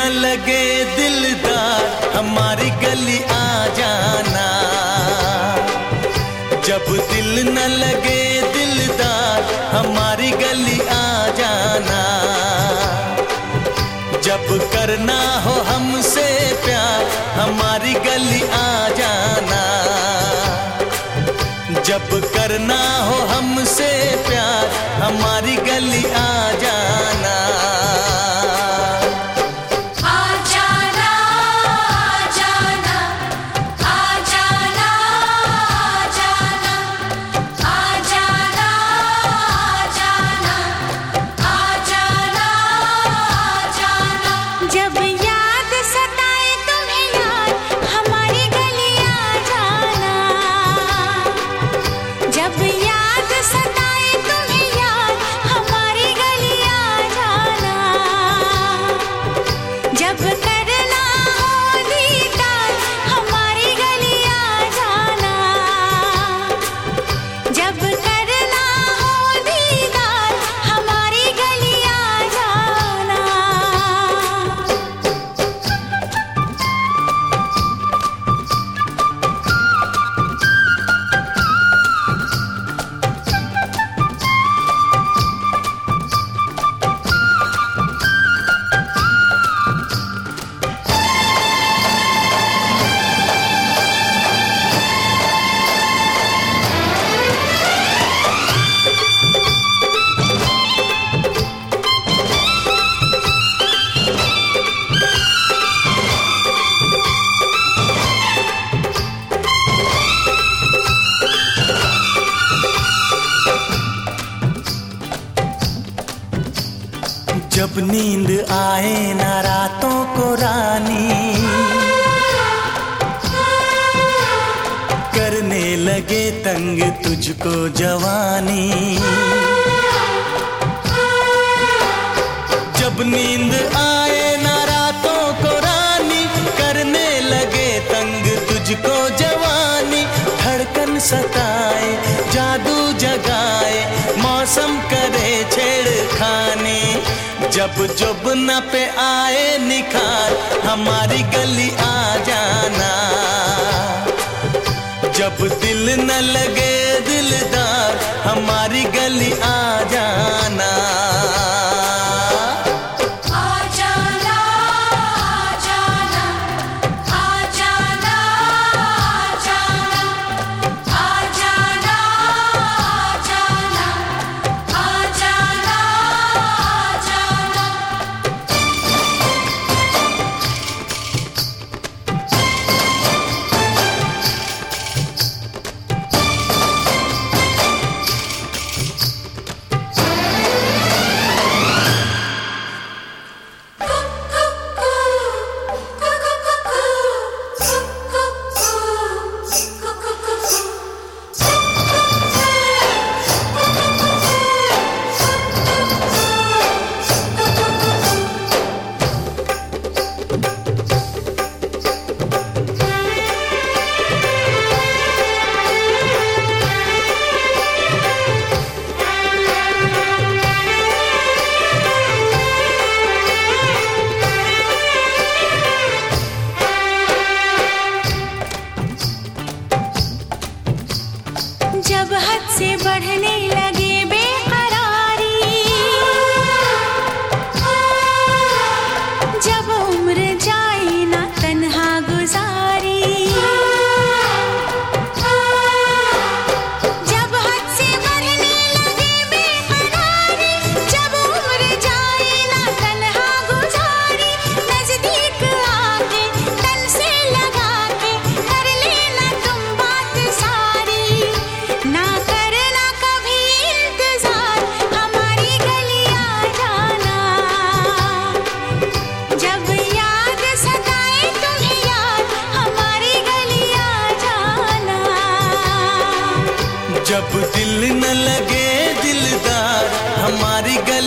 लगे दिलदार हमारी गली आ जाना। जब दिल न लगे दिलदार हमारी गली आ जाना। जब करना हो हमसे प्यार हमारी गली आ जाना। जब करना हो हमसे प्यार हमारी गली आ जाना। जब नींद आए ना रातों को रानी, करने लगे तंग तुझको जवानी। जब नींद आए ना रातों को रानी, करने लगे तंग तुझको जवानी। धड़कन सताए जादू जगाए मौसम करे छेड़खानी। जब जुब्न पे आए निखार हमारी गली आ जाना। जब दिल न लगे दिलदार हमारी गली आ जाना। जब हद से बढ़ने लगे बेकरारी, जब उम्र जाए ना तन्हा गुजारी। जब हद से बढ़ने लगे बेकरारी, जब उम्र जाए ना तन्हा गुजारी। नजदीक आके तन से लगा के कर लेना तुम बात सारी। ना करना कभी इंतजार हमारी गली आ जाना। जब याद सताए तुम्हें यार हमारी गली आ जाना। जब दिल न लगे दिलदार हमारी गली